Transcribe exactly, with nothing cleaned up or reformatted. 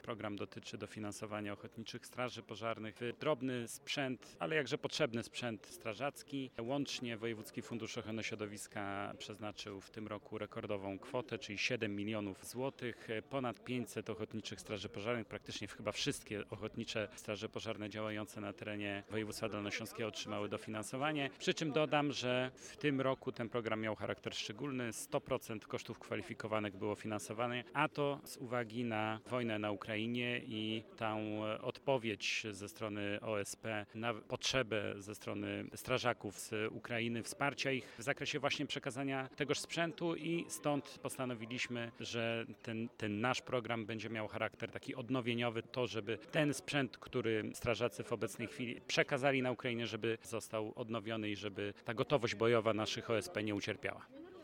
Program dotyczy dofinansowania ochotniczych straży pożarnych w drobny sprzęt, ale jakże potrzebny sprzęt strażacki. Łącznie Wojewódzki Fundusz Ochrony Środowiska przeznaczył w tym roku rekordową kwotę, czyli siedem milionów złotych. Ponad pięćset ochotniczych straży pożarnych, praktycznie chyba wszystkie ochotnicze straże pożarne działające na terenie województwa dolnośląskiego otrzymały dofinansowanie. Przy czym dodam, że w tym roku ten program miał charakter szczególny. sto procent kosztów kwalifikowanych było finansowane, a to z uwagi na wojnę na Ukrainie i tą odpowiedź ze strony O S P na potrzebę ze strony strażaków z Ukrainy, wsparcia ich w zakresie właśnie przekazania tegoż sprzętu i stąd postanowiliśmy, że ten, ten nasz program będzie miał charakter taki odnowieniowy, to żeby ten sprzęt, który strażacy w obecnej chwili przekazali na Ukrainę, żeby został odnowiony i żeby ta gotowość bojowa naszych O S P nie ucierpiała.